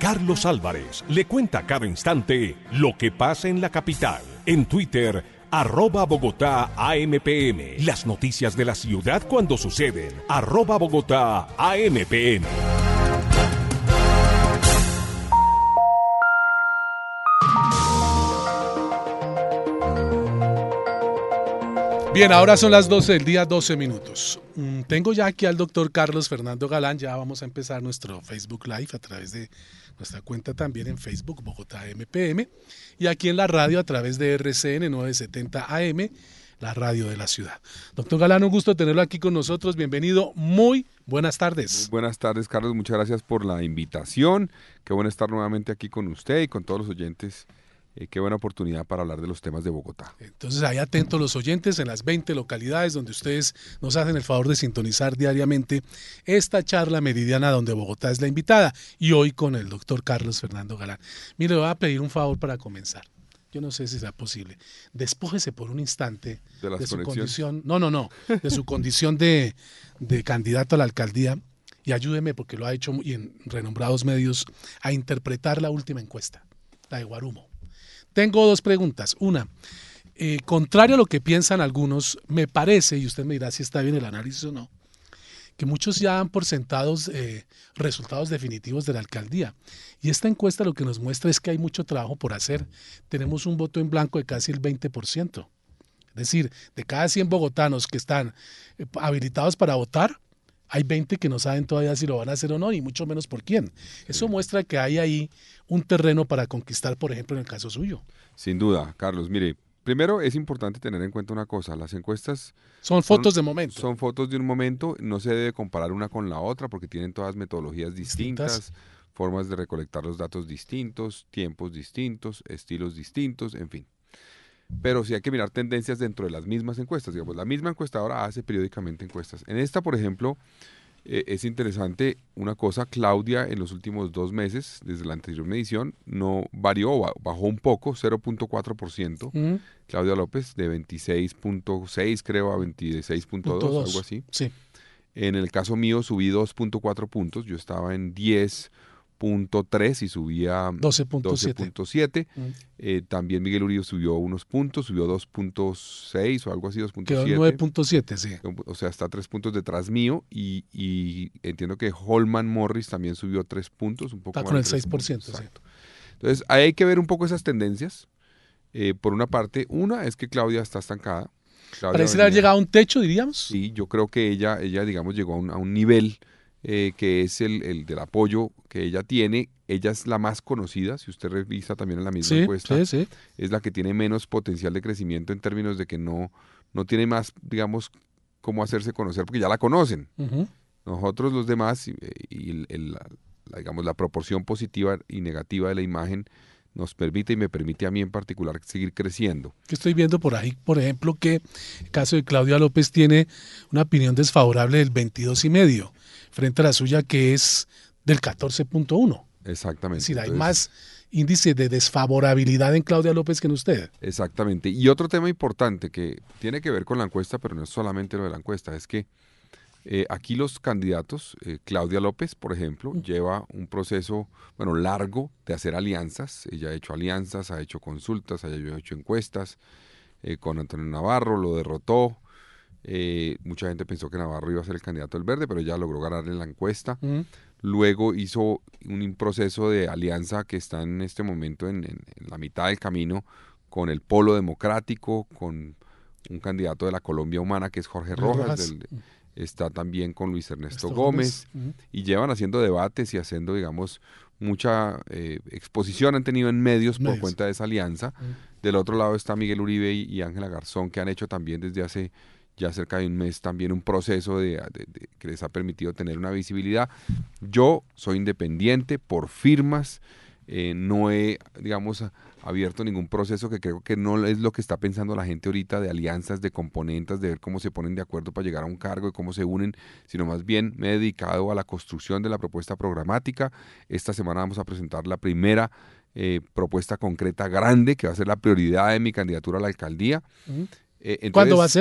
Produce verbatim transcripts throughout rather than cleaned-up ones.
Carlos Álvarez le cuenta cada instante lo que pasa en la capital. En Twitter, arroba Bogotá A M P M. Las noticias de la ciudad cuando suceden, arroba Bogotá A M P M. Bien, ahora son las doce del día, doce minutos. Mm, tengo ya aquí al doctor Carlos Fernando Galán. Ya vamos a empezar nuestro Facebook Live a través de nuestra cuenta también en Facebook, Bogotá M P M, y aquí en la radio a través de R C N novecientos setenta A M, la radio de la ciudad. Doctor Galán, un gusto tenerlo aquí con nosotros. Bienvenido. Muy buenas tardes. Muy buenas tardes, Carlos. Muchas gracias por la invitación. Qué bueno estar nuevamente aquí con usted y con todos los oyentes. Eh, qué buena oportunidad para hablar de los temas de Bogotá. Entonces, ahí atentos los oyentes en las veinte localidades donde ustedes nos hacen el favor de sintonizar diariamente esta charla meridiana donde Bogotá es la invitada, y hoy con el doctor Carlos Fernando Galán. Mire, le voy a pedir un favor para comenzar. Yo no sé si sea posible. Despójese por un instante de, las de su conexiones. condición, no, no, no, de su condición de, de candidato a la alcaldía, y ayúdeme, porque lo ha hecho y en renombrados medios, a interpretar la última encuesta, la de Guarumo. Tengo dos preguntas. Una, eh, contrario a lo que piensan algunos, me parece, y usted me dirá si está bien el análisis o no, que muchos ya dan por sentados eh, resultados definitivos de la alcaldía. Y esta encuesta lo que nos muestra es que hay mucho trabajo por hacer. Tenemos un voto en blanco de casi el veinte por ciento. Es decir, de cada cien bogotanos que están eh, habilitados para votar, hay veinte que no saben todavía si lo van a hacer o no, y mucho menos por quién. Eso muestra que hay ahí un terreno para conquistar, por ejemplo, en el caso suyo. Sin duda, Carlos. Mire, primero es importante tener en cuenta una cosa. Las encuestas son fotos son, de momento. Son fotos de un momento. No se debe comparar una con la otra porque tienen todas metodologías distintas, distintas, formas de recolectar los datos distintos, tiempos distintos, estilos distintos, en fin. Pero sí hay que mirar tendencias dentro de las mismas encuestas. Digamos, la misma encuestadora hace periódicamente encuestas. En esta, por ejemplo, eh, es interesante una cosa. Claudia en los últimos dos meses, desde la anterior medición, no varió, bajó un poco, cero punto cuatro por ciento. Uh-huh. Claudia López de veintiséis punto seis creo a veintiséis punto dos, algo así. Sí. En el caso mío subí dos punto cuatro puntos. Yo estaba en diez punto tres y subía doce punto siete. Mm. Eh, también Miguel Uribe subió unos puntos, subió dos punto seis o algo así, dos punto siete. Quedó nueve punto siete, sí. O sea, está tres puntos detrás mío, y, y entiendo que Holman Morris también subió tres puntos, un poco está más. Con el seis por ciento, sí. Entonces, ahí hay que ver un poco esas tendencias. Eh, por una parte, una es que Claudia está estancada. Claudia Parece haber llegado a un techo, diríamos. Sí, yo creo que ella, ella digamos, llegó a un, a un nivel Eh, que es el, el del apoyo que ella tiene. Ella es la más conocida, si usted revisa también en la misma sí, encuesta, sí, sí. es la que tiene menos potencial de crecimiento en términos de que no, no tiene más, digamos, cómo hacerse conocer, porque ya la conocen. Uh-huh. Nosotros los demás, y, y el, el, la, la, digamos, la proporción positiva y negativa de la imagen nos permite, y me permite a mí en particular, seguir creciendo. Estoy viendo por ahí, por ejemplo, que el caso de Claudia López tiene una opinión desfavorable del veintidós y medio, frente a la suya que es del catorce punto uno. Exactamente. Es decir, hay Entonces, más índice de desfavorabilidad en Claudia López que en usted. Exactamente. Y otro tema importante que tiene que ver con la encuesta, pero no es solamente lo de la encuesta, es que eh, aquí los candidatos, eh, Claudia López, por ejemplo, uh-huh. lleva un proceso, bueno, largo de hacer alianzas. Ella ha hecho alianzas, ha hecho consultas, ha hecho encuestas eh, con Antonio Navarro, lo derrotó. Eh, mucha gente pensó que Navarro iba a ser el candidato del Verde, pero ella logró ganarle en la encuesta. Uh-huh. Luego hizo un proceso de alianza que está en este momento en, en, en la mitad del camino con el Polo Democrático, con un candidato de la Colombia Humana que es Jorge Rojas, Rojas. Del, está también con Luis Ernesto Ernesto Gómez, Gómez. Uh-huh. Y llevan haciendo debates y haciendo, digamos, mucha eh, exposición han tenido en medios, medios por cuenta de esa alianza. Uh-huh. Del otro lado está Miguel Uribe y Ángela Garzón, que han hecho también desde hace ya cerca de un mes también un proceso de, de, de, que les ha permitido tener una visibilidad. Yo soy independiente por firmas, eh, no he, digamos, abierto ningún proceso, que creo que no es lo que está pensando la gente ahorita, de alianzas, de componentes, de ver cómo se ponen de acuerdo para llegar a un cargo y cómo se unen, sino más bien me he dedicado a la construcción de la propuesta programática. Esta semana vamos a presentar la primera eh, propuesta concreta grande, que va a ser la prioridad de mi candidatura a la alcaldía. Uh-huh. Eh, entonces, ¿cuándo va a ser?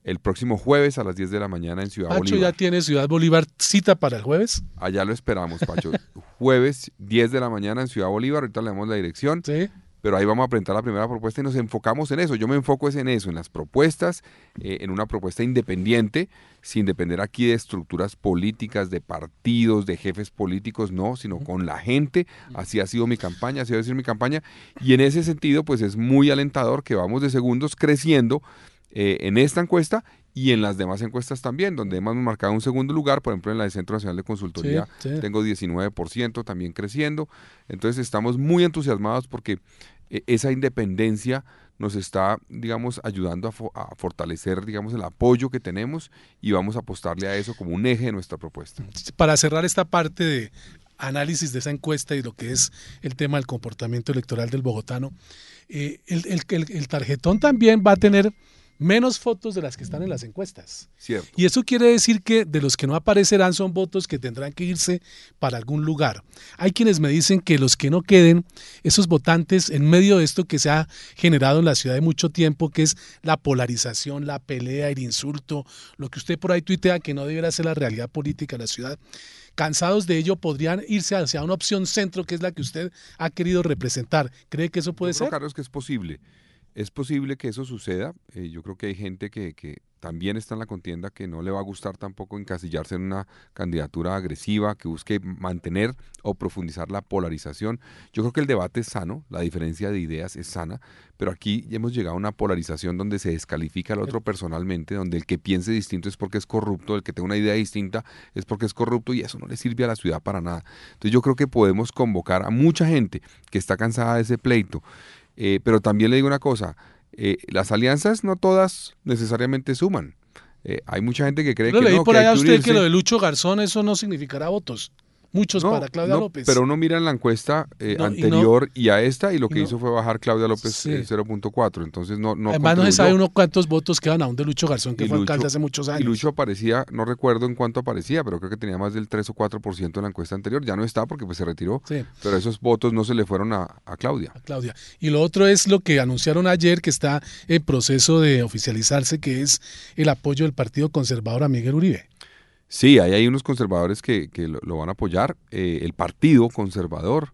el próximo jueves a las diez de la mañana en Ciudad Pacho Bolívar. ya tiene Ciudad Bolívar cita para el jueves. Allá lo esperamos, Pacho. Jueves, diez de la mañana en Ciudad Bolívar, ahorita le damos la dirección. Sí. Pero ahí vamos a presentar la primera propuesta y nos enfocamos en eso. Yo me enfoco es en eso, en las propuestas, eh, en una propuesta independiente, sin depender aquí de estructuras políticas, de partidos, de jefes políticos, no, sino con la gente. Así ha sido mi campaña, así va a ser mi campaña. Y en ese sentido, pues es muy alentador que vamos de segundos creciendo eh, en esta encuesta y en las demás encuestas también, donde hemos marcado un segundo lugar, por ejemplo en la de Centro Nacional de Consultoría Sí, sí. tengo diecinueve por ciento también creciendo. Entonces estamos muy entusiasmados porque eh, esa independencia nos está, digamos, ayudando a, fo a fortalecer, digamos, el apoyo que tenemos y vamos a apostarle a eso como un eje de nuestra propuesta. Para cerrar esta parte de análisis de esa encuesta y lo que es el tema del comportamiento electoral del bogotano, eh, el, el, el, el tarjetón también va a tener menos fotos de las que están en las encuestas. Cierto. Y eso quiere decir que de los que no aparecerán son votos que tendrán que irse para algún lugar. Hay quienes me dicen que los que no queden, esos votantes, en medio de esto que se ha generado en la ciudad de mucho tiempo, que es la polarización, la pelea, el insulto, lo que usted por ahí tuitea que no debería ser la realidad política de la ciudad, cansados de ello podrían irse hacia una opción centro que es la que usted ha querido representar. ¿Cree que eso puede Yo creo, ser? Carlos, que es posible. Es posible que eso suceda. Eh, yo creo que hay gente que, que también está en la contienda que no le va a gustar tampoco encasillarse en una candidatura agresiva que busque mantener o profundizar la polarización. Yo creo que el debate es sano, la diferencia de ideas es sana, pero aquí ya hemos llegado a una polarización donde se descalifica al otro personalmente, donde el que piense distinto es porque es corrupto, el que tenga una idea distinta es porque es corrupto y eso no le sirve a la ciudad para nada. Entonces yo creo que podemos convocar a mucha gente que está cansada de ese pleito. Eh, pero también le digo una cosa, eh, las alianzas no todas necesariamente suman. Eh, hay mucha gente que cree Yo que leí no, por que allá hay a que usted unirse. que lo de Lucho Garzón, eso no significará votos. Muchos No, para Claudia no, López. pero uno mira en la encuesta eh, No, y anterior y, no, y a esta y lo que y no, hizo fue bajar Claudia López sí. eh, cero punto cuatro, entonces no, no Además no se contribuyó. sabe uno cuántos votos quedan aún de Lucho Garzón, que Y fue Lucho- alcalde hace muchos años. Y Lucho aparecía, no recuerdo en cuánto aparecía, pero creo que tenía más del tres o cuatro por ciento en la encuesta anterior. Ya no está porque pues se retiró, Sí. pero esos votos no se le fueron a, a Claudia. A Claudia. Y lo otro es lo que anunciaron ayer, que está en proceso de oficializarse, que es el apoyo del Partido Conservador a Miguel Uribe. Sí, ahí hay unos conservadores que, que lo, lo van a apoyar. Eh, el Partido Conservador,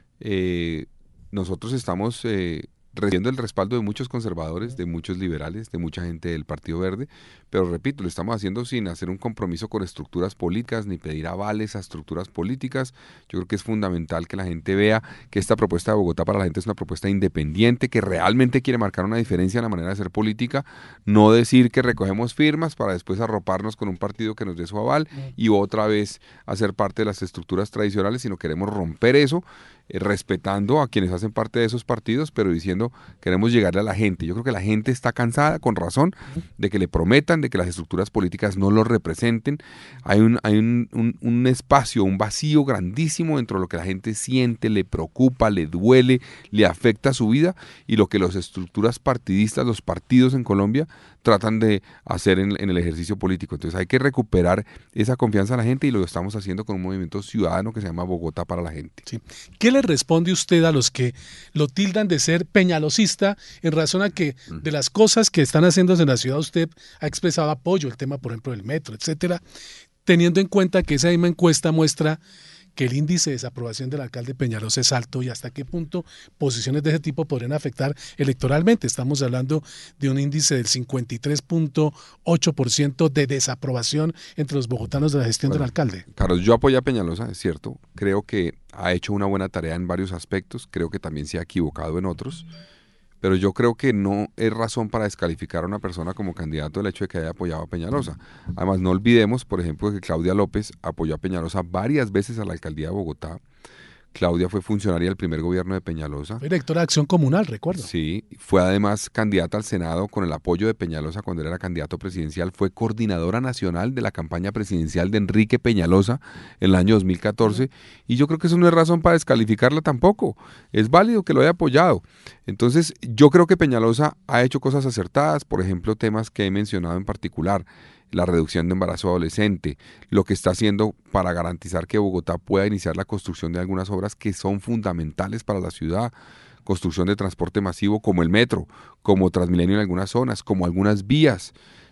eh, nosotros estamos eh, recibiendo el respaldo de muchos conservadores, de muchos liberales, de mucha gente del Partido Verde, pero repito, lo estamos haciendo sin hacer un compromiso con estructuras políticas ni pedir avales a estructuras políticas. Yo creo que es fundamental que la gente vea que esta propuesta de Bogotá para la gente es una propuesta independiente, que realmente quiere marcar una diferencia en la manera de hacer política, no decir que recogemos firmas para después arroparnos con un partido que nos dé su aval y otra vez hacer parte de las estructuras tradicionales, sino queremos romper eso, eh, respetando a quienes hacen parte de esos partidos, pero diciendo queremos llegarle a la gente. Yo creo que la gente está cansada, con razón, de que le prometan, de que las estructuras políticas no los representen. Hay un, hay un, un, un espacio, un vacío grandísimo dentro de lo que la gente siente, le preocupa, le duele, le afecta su vida, y lo que las estructuras partidistas, los partidos en Colombia, tratan de hacer en, en el ejercicio político. Entonces hay que recuperar esa confianza a la gente y lo estamos haciendo con un movimiento ciudadano que se llama Bogotá para la gente. Sí. ¿Qué le responde usted a los que lo tildan de ser peñalosista en razón a que de las cosas que están haciéndose en la ciudad usted ha expresado apoyo, el tema por ejemplo del metro, etcétera, teniendo en cuenta que esa misma encuesta muestra que el índice de desaprobación del alcalde Peñalosa es alto y hasta qué punto posiciones de ese tipo podrían afectar electoralmente? Estamos hablando de un índice del cincuenta y tres punto ocho por ciento de desaprobación entre los bogotanos de la gestión Bueno, del alcalde. Carlos, yo apoyo a Peñalosa, es cierto, creo que ha hecho una buena tarea en varios aspectos, creo que también se ha equivocado en otros, pero yo creo que no es razón para descalificar a una persona como candidato el hecho de que haya apoyado a Peñalosa. Además, no olvidemos, por ejemplo, que Claudia López apoyó a Peñalosa varias veces a la alcaldía de Bogotá. Claudia fue funcionaria del primer gobierno de Peñalosa. Fue directora de Acción Comunal, recuerdo. Sí, fue además candidata al Senado con el apoyo de Peñalosa cuando él era candidato presidencial. Fue coordinadora nacional de la campaña presidencial de Enrique Peñalosa en el año dos mil catorce. Y yo creo que eso no es razón para descalificarla tampoco. Es válido que lo haya apoyado. Entonces, yo creo que Peñalosa ha hecho cosas acertadas, por ejemplo, temas que he mencionado en particular. La reducción de embarazo adolescente, lo que está haciendo para garantizar que Bogotá pueda iniciar la construcción de algunas obras que son fundamentales para la ciudad, construcción de transporte masivo como el metro, como Transmilenio en algunas zonas, como algunas vías.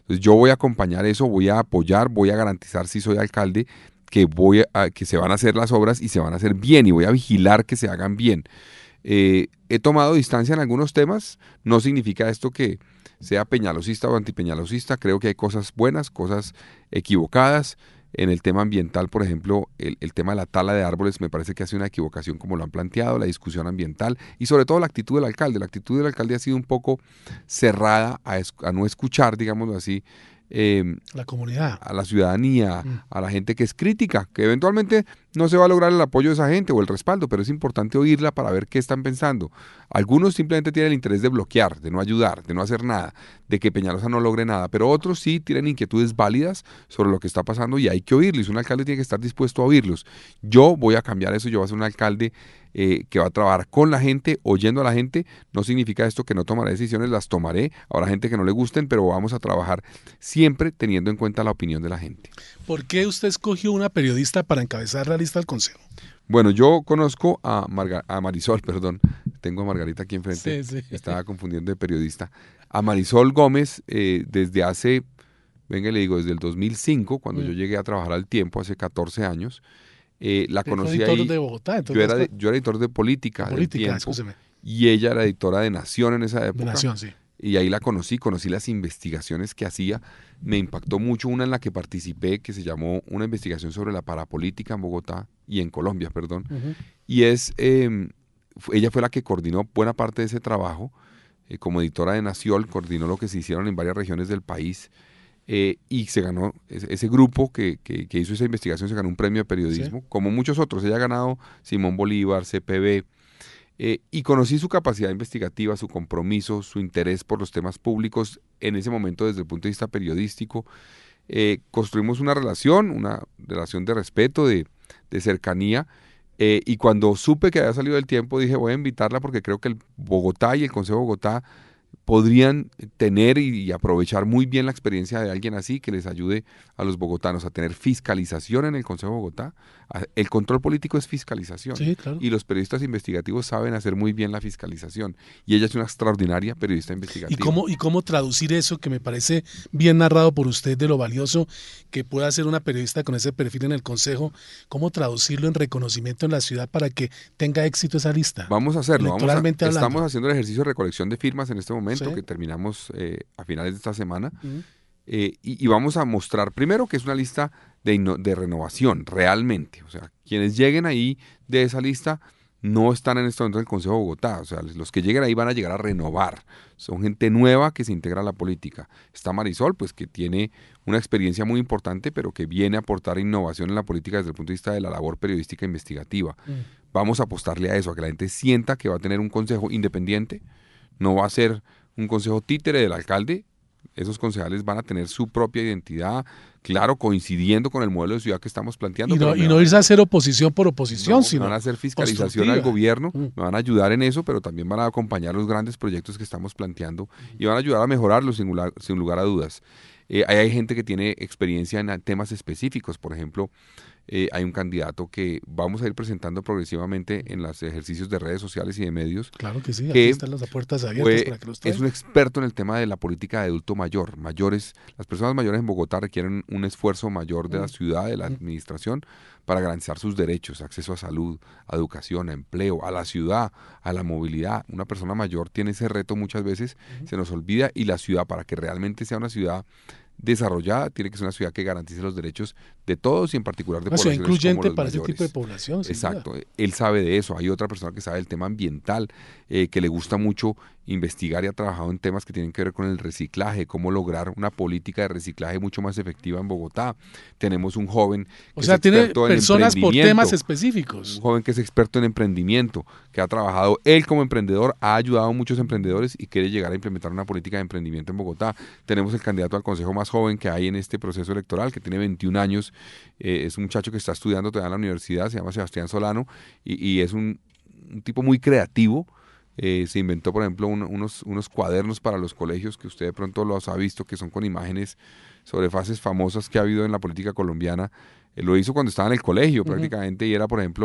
Entonces yo voy a acompañar eso, voy a apoyar, voy a garantizar, si soy alcalde, que, voy a, que se van a hacer las obras y se van a hacer bien, y voy a vigilar que se hagan bien. Eh, he tomado distancia en algunos temas, no significa esto que sea peñalosista o antipeñalosista, creo que hay cosas buenas, cosas equivocadas. En el tema ambiental, por ejemplo, el, el tema de la tala de árboles me parece que ha sido una equivocación como lo han planteado, la discusión ambiental y sobre todo la actitud del alcalde. La actitud del alcalde ha sido un poco cerrada a, es, a no escuchar, digámoslo así, eh, la comunidad, a la ciudadanía, mm. a la gente que es crítica, que eventualmente no se va a lograr el apoyo de esa gente o el respaldo, pero es importante oírla para ver qué están pensando. Algunos simplemente tienen el interés de bloquear, de no ayudar, de no hacer nada, de que Peñalosa no logre nada, pero otros sí tienen inquietudes válidas sobre lo que está pasando y hay que oírlos. Un alcalde tiene que estar dispuesto a oírlos. Yo voy a cambiar eso, yo voy a ser un alcalde eh, que va a trabajar con la gente, oyendo a la gente. No significa esto que no tomaré decisiones, las tomaré. Habrá gente que no le gusten, pero vamos a trabajar siempre teniendo en cuenta la opinión de la gente. ¿Por qué usted escogió una periodista para encabezar la lista del consejo? Bueno, yo conozco a, Marga, a Marisol, perdón, tengo a Margarita aquí enfrente, sí, sí. Estaba confundiendo de periodista. A Marisol Gómez, eh, desde hace, venga, le digo, desde el dos mil cinco, cuando mm. yo llegué a trabajar al Tiempo, hace catorce años, eh, la Pero conocí editor ahí. de Bogotá, entonces yo, era de, yo era editor de política, de política del Tiempo, escúcheme. Y ella era editora de Nación en esa época. De Nación, sí. Y ahí la conocí, conocí las investigaciones que hacía. Me impactó mucho una en la que participé, que se llamó una investigación sobre la parapolítica en Bogotá y en Colombia, perdón. Uh-huh. Y es, eh, ella fue la que coordinó buena parte de ese trabajo. Eh, como editora de Nación, coordinó lo que se hicieron en varias regiones del país. Eh, y se ganó, ese, ese grupo que, que, que hizo esa investigación se ganó un premio de periodismo, sí. Como muchos otros. Ella ha ganado Simón Bolívar, C P B. Eh, y conocí su capacidad investigativa, su compromiso, su interés por los temas públicos en ese momento desde el punto de vista periodístico. Eh, construimos una relación, una relación de respeto, de, de cercanía, eh, y cuando supe que había salido del Tiempo dije voy a invitarla porque creo que el Bogotá y el Consejo de Bogotá podrían tener y, y aprovechar muy bien la experiencia de alguien así que les ayude a los bogotanos a tener fiscalización en el Consejo de Bogotá. El control político es fiscalización, sí, claro. Y los periodistas investigativos saben hacer muy bien la fiscalización y ella es una extraordinaria periodista investigativa. ¿Y cómo, y cómo traducir eso que me parece bien narrado por usted de lo valioso que pueda hacer una periodista con ese perfil en el Consejo? ¿Cómo traducirlo en reconocimiento en la ciudad para que tenga éxito esa lista? Vamos a hacerlo. Vamos a, estamos haciendo el ejercicio de recolección de firmas en este momento, sí. que terminamos eh, a finales de esta semana. Uh-huh. Eh, y, y vamos a mostrar primero que es una lista de, de renovación, realmente. O sea, quienes lleguen ahí de esa lista no están en este momento en el Consejo de Bogotá. O sea, los que lleguen ahí van a llegar a renovar. Son gente nueva que se integra a la política. Está Marisol, pues que tiene una experiencia muy importante, pero que viene a aportar innovación en la política desde el punto de vista de la labor periodística e investigativa. Mm. Vamos a apostarle a eso, a que la gente sienta que va a tener un consejo independiente, no va a ser un consejo títere del alcalde. Esos concejales van a tener su propia identidad, claro, coincidiendo con el modelo de ciudad que estamos planteando. Y no, pero y no irse a hacer oposición por oposición, no, sino van a hacer fiscalización al gobierno, mm. me van a ayudar en eso, pero también van a acompañar los grandes proyectos que estamos planteando y van a ayudar a mejorarlos sin lugar, sin lugar a dudas. Eh, ahí hay gente que tiene experiencia en temas específicos, por ejemplo, eh, hay un candidato que vamos a ir presentando progresivamente en los ejercicios de redes sociales y de medios. Claro que sí, aquí están las puertas abiertas fue, para que los traigan. Es un experto en el tema de la política de adulto mayor. Mayores, las personas mayores en Bogotá requieren un esfuerzo mayor de la ciudad, de la administración, para garantizar sus derechos, acceso a salud, a educación, a empleo, a la ciudad, a la movilidad. Una persona mayor tiene ese reto muchas veces, uh-huh. se nos olvida, y la ciudad, para que realmente sea una ciudad desarrollada, tiene que ser una ciudad que garantice los derechos de todos y en particular de una poblaciones ciudad incluyente como los para mayores. Ese tipo de población. Exacto, él sabe de eso. Hay otra persona que sabe del tema ambiental, eh, que le gusta mucho investigar y ha trabajado en temas que tienen que ver con el reciclaje, cómo lograr una política de reciclaje mucho más efectiva en Bogotá. Tenemos un joven que o sea, es tiene experto en personas por temas específicos. Un joven que es experto en emprendimiento, que ha trabajado, él como emprendedor, ha ayudado a muchos emprendedores y quiere llegar a implementar una política de emprendimiento en Bogotá. Tenemos el candidato al consejo más joven que hay en este proceso electoral, que tiene veintiún años, eh, es un muchacho que está estudiando todavía en la universidad, se llama Sebastián Solano, y, y es un, un tipo muy creativo. Eh, se inventó, por ejemplo, un, unos, unos cuadernos para los colegios que usted de pronto los ha visto, que son con imágenes sobre fases famosas que ha habido en la política colombiana. Eh, lo hizo cuando estaba en el colegio, uh-huh. prácticamente, y era, por ejemplo,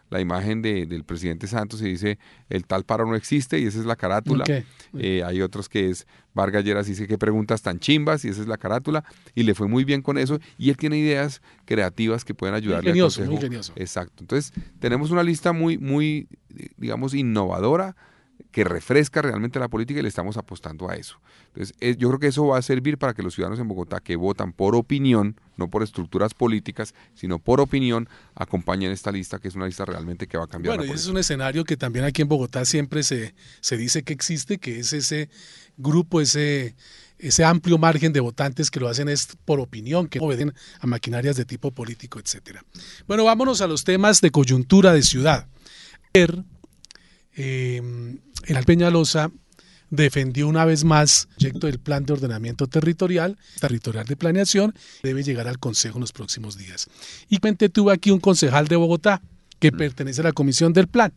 la imagen de, del presidente Santos y dice el tal paro no existe y esa es la carátula. Okay. Eh, hay otros que es Vargas Lleras dice qué preguntas tan chimbas y esa es la carátula y le fue muy bien con eso y él tiene ideas creativas que pueden ayudarle muy ingenioso, al muy consejo. ingenioso. Exacto. Entonces tenemos una lista muy, muy, digamos, innovadora que refresca realmente la política y le estamos apostando a eso. Entonces, eh, yo creo que eso va a servir para que los ciudadanos en Bogotá que votan por opinión, no por estructuras políticas, sino por opinión, acompañen esta lista, que es una lista realmente que va a cambiar Bueno, la y política. ese es un escenario que también aquí en Bogotá siempre se, se dice que existe, que es ese grupo, ese, ese amplio margen de votantes que lo hacen es por opinión, que no obedecen a maquinarias de tipo político, etcétera. Bueno, vámonos a los temas de coyuntura de ciudad. Ayer, eh, el Peñalosa defendió una vez más el proyecto del Plan de Ordenamiento Territorial, territorial de planeación, debe llegar al Consejo en los próximos días. Y tuve aquí un concejal de Bogotá que pertenece a la comisión del plan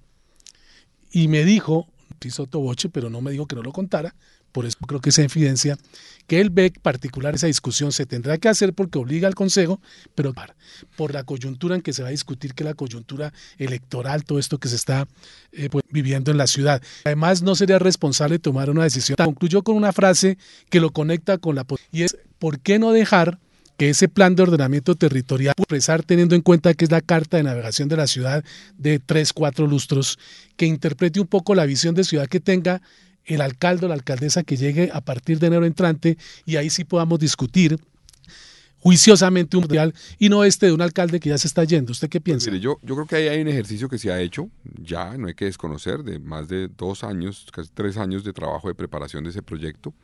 y me dijo, hizo toboche, pero no me dijo que no lo contara, por eso creo que es evidencia, que él ve particular esa discusión se tendrá que hacer porque obliga al Consejo, pero por la coyuntura en que se va a discutir, que es la coyuntura electoral, todo esto que se está eh, pues, viviendo en la ciudad. Además, no sería responsable tomar una decisión. Concluyó con una frase que lo conecta con la... y es, ¿por qué no dejar que ese plan de ordenamiento territorial expresar teniendo en cuenta que es la carta de navegación de la ciudad de tres, cuatro lustros, que interprete un poco la visión de ciudad que tenga el alcalde o la alcaldesa que llegue a partir de enero entrante y ahí sí podamos discutir juiciosamente un real y no este de un alcalde que ya se está yendo? ¿Usted qué piensa? Pues mire, yo, yo creo que ahí hay un ejercicio que se ha hecho, ya no hay que desconocer, de más de dos años, casi tres años de trabajo de preparación de ese proyecto.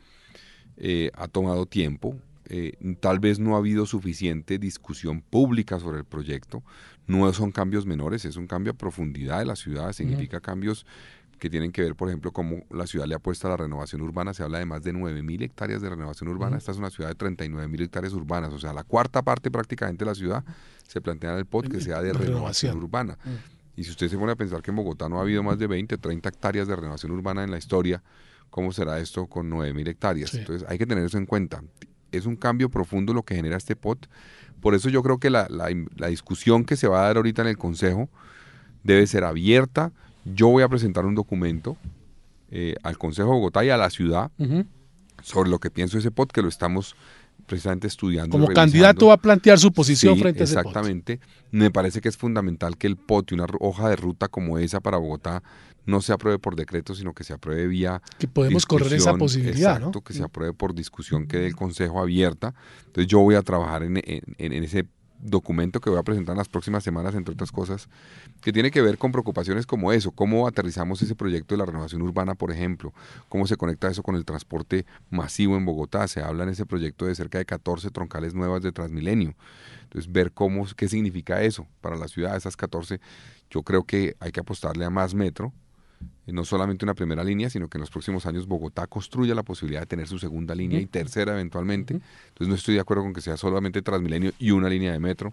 Eh, ha tomado tiempo, eh, tal vez no ha habido suficiente discusión pública sobre el proyecto, no son cambios menores, es un cambio a profundidad de la ciudad, significa uh-huh. cambios que tienen que ver, por ejemplo, cómo la ciudad le apuesta a la renovación urbana. Se habla de más de nueve mil hectáreas de renovación urbana. Uh-huh. Esta es una ciudad de treinta y nueve mil hectáreas urbanas. O sea, la cuarta parte prácticamente de la ciudad se plantea en el P O T que sea de renovación, renovación urbana. Uh-huh. Y si usted se pone a pensar que en Bogotá no ha habido más de veinte, treinta hectáreas de renovación urbana en la historia, ¿cómo será esto con nueve mil hectáreas? Sí. Entonces, hay que tener eso en cuenta. Es un cambio profundo lo que genera este P O T. Por eso yo creo que la, la, la discusión que se va a dar ahorita en el Consejo debe ser abierta. Yo voy a presentar un documento eh, al Consejo de Bogotá y a la ciudad uh-huh. sobre lo que pienso de ese P O T, que lo estamos precisamente estudiando. Como candidato va a plantear su posición sí, frente a ese P O T. Exactamente. Me parece que es fundamental que el P O T y una hoja de ruta como esa para Bogotá no se apruebe por decreto, sino que se apruebe vía que podemos correr esa posibilidad, exacto, ¿no? que se apruebe por discusión, quede el Consejo abierta. Entonces yo voy a trabajar en, en, en ese documento que voy a presentar en las próximas semanas, entre otras cosas, que tiene que ver con preocupaciones como eso, cómo aterrizamos ese proyecto de la renovación urbana, por ejemplo, cómo se conecta eso con el transporte masivo en Bogotá. Se habla en ese proyecto de cerca de catorce troncales nuevas de Transmilenio. Entonces, ver cómo, qué significa eso para la ciudad, esas catorce. Yo creo que hay que apostarle a más metro, no solamente una primera línea, sino que en los próximos años Bogotá construya la posibilidad de tener su segunda línea uh-huh. y tercera eventualmente. Uh-huh. Entonces no estoy de acuerdo con que sea solamente Transmilenio y una línea de metro.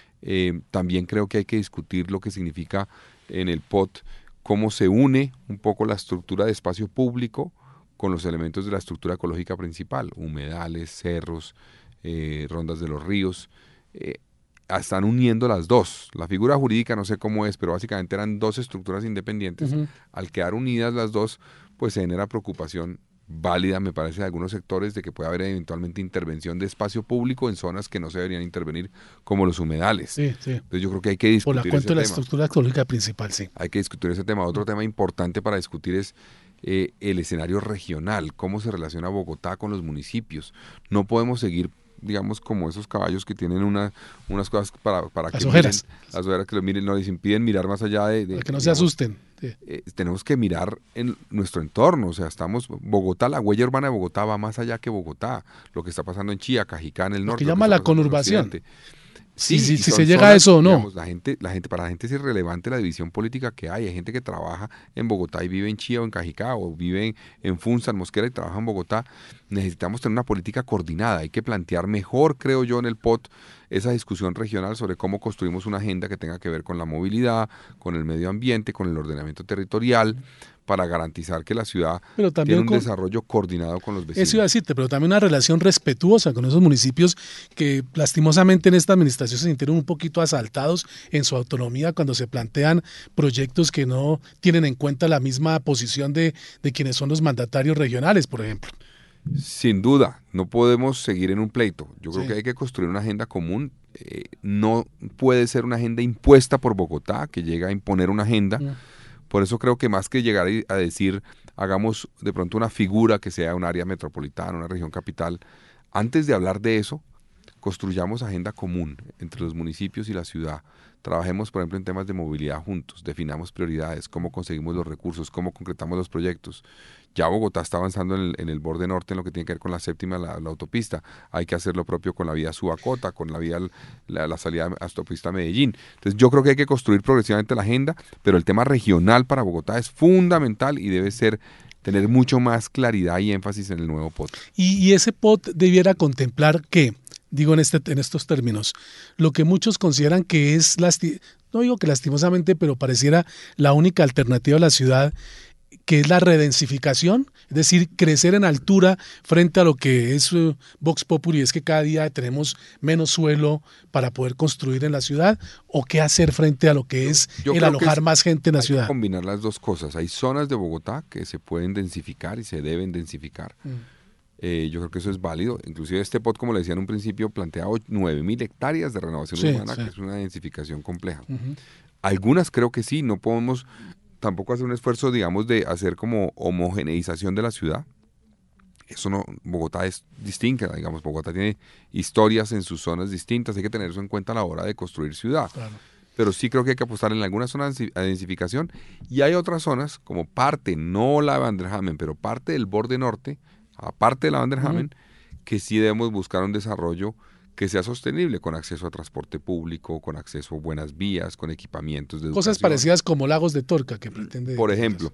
Eh, también creo que hay que discutir lo que significa en el P O T, cómo se une un poco la estructura de espacio público con los elementos de la estructura ecológica principal, humedales, cerros, eh, rondas de los ríos. Eh, están uniendo las dos. La figura jurídica no sé cómo es, pero básicamente eran dos estructuras independientes. Uh-huh. Al quedar unidas las dos, pues se genera preocupación válida, me parece, de algunos sectores de que puede haber eventualmente intervención de espacio público en zonas que no se deberían intervenir, como los humedales. Sí, sí. Entonces yo creo que hay que discutir ese tema. Por la cuenta de la tema. estructura ecológica principal, sí. Hay que discutir ese tema. Otro uh-huh. tema importante para discutir es eh, el escenario regional, cómo se relaciona Bogotá con los municipios. No podemos seguir digamos como esos caballos que tienen una, unas cosas para, para las que ojeras. Miren, las ojeras que lo miren, no les impiden mirar más allá de... de para que no digamos, se asusten. Sí. Eh, tenemos que mirar en nuestro entorno, o sea, estamos, Bogotá, la huella urbana de Bogotá va más allá que Bogotá, lo que está pasando en Chía, Cajicá, en el norte. Lo que llama lo que la conurbación. Sí, sí, sí, si se zonas, llega a eso o no. Digamos, la gente, la gente, para la gente es irrelevante la división política que hay. Hay gente que trabaja en Bogotá y vive en Chía o en Cajicá, o vive en, en Funza, en Mosquera y trabaja en Bogotá. Necesitamos tener una política coordinada. Hay que plantear mejor, creo yo, en el P O T esa discusión regional sobre cómo construimos una agenda que tenga que ver con la movilidad, con el medio ambiente, con el ordenamiento territorial, para garantizar que la ciudad tiene un con, desarrollo coordinado con los vecinos. Eso iba a decirte, pero también una relación respetuosa con esos municipios que lastimosamente en esta administración pareció se sintieron un poquito asaltados en su autonomía cuando se plantean proyectos que no tienen en cuenta la misma posición de, de quienes son los mandatarios regionales, por ejemplo. Sin duda, no podemos seguir en un pleito. Yo creo Sí. que hay que construir una agenda común. Eh, no puede ser una agenda impuesta por Bogotá, que llega a imponer una agenda. Mm. Por eso creo que más que llegar a decir, hagamos de pronto una figura que sea un área metropolitana, una región capital, antes de hablar de eso, construyamos agenda común entre los municipios y la ciudad. Trabajemos, por ejemplo, en temas de movilidad juntos, definamos prioridades, cómo conseguimos los recursos, cómo concretamos los proyectos. Ya Bogotá está avanzando en el, en el borde norte en lo que tiene que ver con la séptima, la, la autopista. Hay que hacer lo propio con la vía Subacota, con la vía, la, la salida a autopista a Medellín. Entonces yo creo que hay que construir progresivamente la agenda, pero el tema regional para Bogotá es fundamental y debe ser tener mucho más claridad y énfasis en el nuevo P O T. Y, y ese P O T debiera contemplar que, digo en, este, en estos términos, lo que muchos consideran que es, lasti- no digo que lastimosamente, pero pareciera la única alternativa a la ciudad, que es la redensificación, es decir, crecer en altura frente a lo que es uh, Vox Populi, es que cada día tenemos menos suelo para poder construir en la ciudad, o qué hacer frente a lo que es Yo el creo alojar que es- más gente en la Hay que ciudad. combinar las dos cosas. Hay zonas de Bogotá que se pueden densificar y se deben densificar. Mm. Eh, yo creo que eso es válido. Inclusive este P O T, como le decía en un principio, plantea nueve mil hectáreas de renovación Sí, urbana, sí. que es una densificación compleja. Ujú. Algunas creo que sí, no podemos tampoco hacer un esfuerzo, digamos, de hacer como homogeneización de la ciudad. Eso no, Bogotá es distinta, digamos, Bogotá tiene historias en sus zonas distintas, hay que tener eso en cuenta a la hora de construir ciudad. Claro. Pero sí creo que hay que apostar en algunas zonas a densificación y hay otras zonas como parte, no la de Van der Hamen, pero parte del borde norte, aparte de la Van der Hamen, que sí debemos buscar un desarrollo que sea sostenible, con acceso a transporte público, con acceso a buenas vías, con equipamientos de educación. Cosas parecidas como Lagos de Torca, que pretende... Por ejemplo.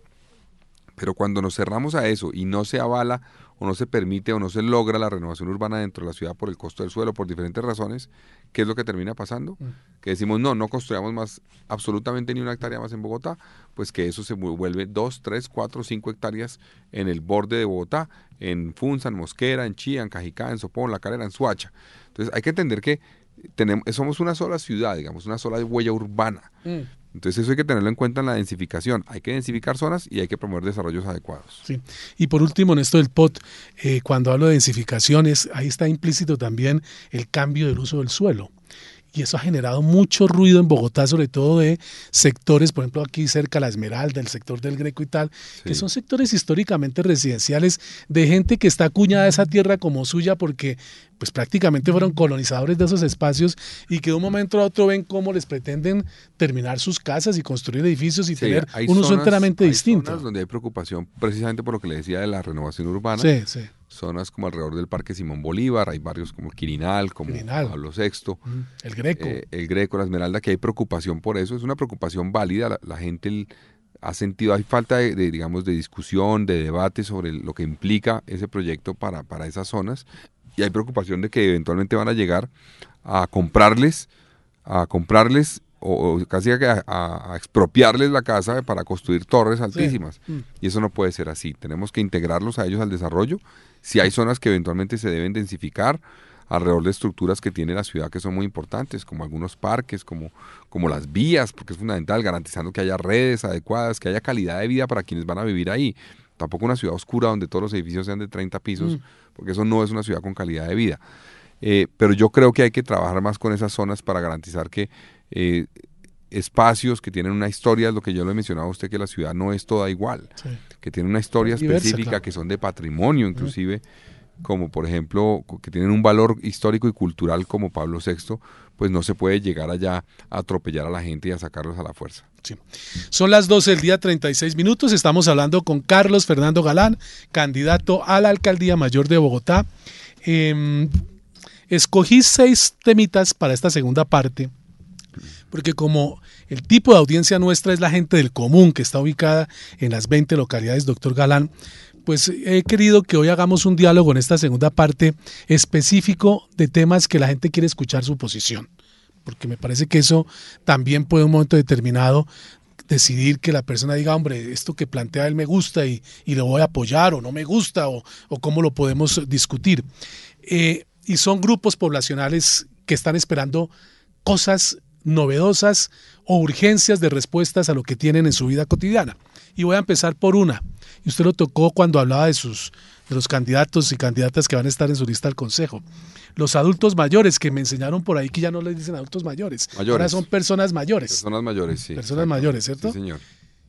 Pero cuando nos cerramos a eso y no se avala o no se permite o no se logra la renovación urbana dentro de la ciudad por el costo del suelo, por diferentes razones, ¿qué es lo que termina pasando? Mm. Que decimos, no, no construyamos más, absolutamente ni una hectárea más en Bogotá, pues que eso se vuelve dos, tres, cuatro, cinco hectáreas en el borde de Bogotá, en Funza, en Mosquera, en Chía, en Cajicá, en Sopón, La Calera, en Soacha. Entonces hay que entender que tenemos, somos una sola ciudad, digamos, una sola huella urbana. Mm. Entonces eso hay que tenerlo en cuenta en la densificación. Hay que densificar zonas y hay que promover desarrollos adecuados. Sí. Y por último, en esto del P O T, eh, cuando hablo de densificaciones, ahí está implícito también el cambio del uso del suelo. Y eso ha generado mucho ruido en Bogotá, sobre todo de sectores, por ejemplo, aquí cerca La Esmeralda, el sector del Greco y tal, Sí. que son sectores históricamente residenciales de gente que está acuñada a esa tierra como suya porque pues prácticamente fueron colonizadores de esos espacios y que de un momento a otro ven cómo les pretenden terminar sus casas y construir edificios y Sí, tener hay un uso zonas- enteramente hay distinto. zonas donde hay preocupación precisamente por lo que le decía de la renovación urbana. Sí, sí. Zonas como alrededor del Parque Simón Bolívar, hay barrios como Quirinal, como Quirinal. Pablo sexto, Mm, el Greco. eh, el Greco, la Esmeralda, que hay preocupación por eso. Es una preocupación válida. La, la gente el- ha sentido, hay falta de, de, digamos, de discusión, de debate sobre lo que implica ese proyecto para, para esas zonas. Y hay preocupación de que eventualmente van a llegar a comprarles, a comprarles o, o casi a, a- a expropiarles la casa para construir torres altísimas. Mm. Y eso no puede ser así. Tenemos que integrarlos a ellos al desarrollo. Si hay zonas que eventualmente se deben densificar alrededor de estructuras que tiene la ciudad que son muy importantes, como algunos parques, como, como las vías, porque es fundamental, garantizando que haya redes adecuadas, que haya calidad de vida para quienes van a vivir ahí. Tampoco una ciudad oscura donde todos los edificios sean de treinta pisos, Mm. porque eso no es una ciudad con calidad de vida. Eh, pero yo creo que hay que trabajar más con esas zonas para garantizar que eh, espacios que tienen una historia, lo que yo le he mencionado a usted, que la ciudad no es toda igual, Sí. que tiene una historia Es diversa, específica, claro. que son de patrimonio inclusive, como por ejemplo, que tienen un valor histórico y cultural como Pablo sexto, pues no se puede llegar allá a atropellar a la gente y a sacarlos a la fuerza. Sí. Son las doce del día, treinta y seis minutos. Estamos hablando con Carlos Fernando Galán, candidato a la Alcaldía Mayor de Bogotá. Eh, escogí seis temitas para esta segunda parte, porque como el tipo de audiencia nuestra es la gente del común que está ubicada en las veinte localidades, doctor Galán, pues he querido que hoy hagamos un diálogo en esta segunda parte específico de temas que la gente quiere escuchar su posición, porque me parece que eso también puede en un momento determinado decidir que la persona diga, hombre, esto que plantea él me gusta y, y lo voy a apoyar o no me gusta o, o cómo lo podemos discutir. Eh, y son grupos poblacionales que están esperando cosas novedosas o urgencias de respuestas a lo que tienen en su vida cotidiana. Y voy a empezar por una, y usted lo tocó cuando hablaba de, sus, de los candidatos y candidatas que van a estar en su lista al Consejo. Los adultos mayores, que me enseñaron por ahí que ya no les dicen adultos mayores, mayores. Ahora son personas mayores. Personas mayores, sí. Personas exacto. mayores, ¿cierto? Sí, señor.